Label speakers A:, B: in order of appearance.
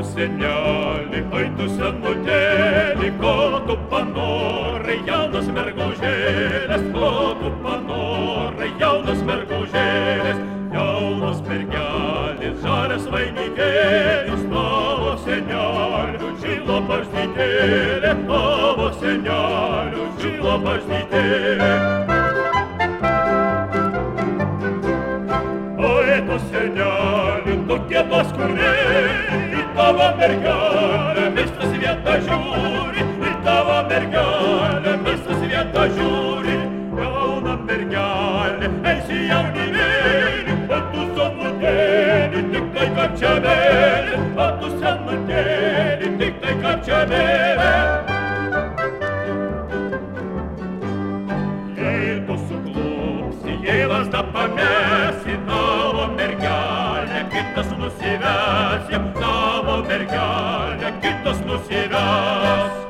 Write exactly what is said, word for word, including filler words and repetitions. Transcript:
A: seneli, oi tu senutėli, ko tu panorai, jaunas mergužėlės, ko tu panorai, jaunas mergužėlės, jaunas mergelės, žalias vainikėlis, tavo senelių, žilo bažnytėlė, tavo senelių, žilo bažnytėlė. Oi tu seneli, tokie paskuriai, į tavo mergelę visas vieta žiūri, į tavo mergelę visas vieta žiūri. Jauna mergelė, esi jaunimėlį, o tu senutėlį, tik tai karčiamėlį, o tu senutėlį, tik tai karčiamėlį. Jei tu suklupsi, jei lazdą pamesi, tavo mergelė kitas nusives, jam tavo mergelė kitas nusives.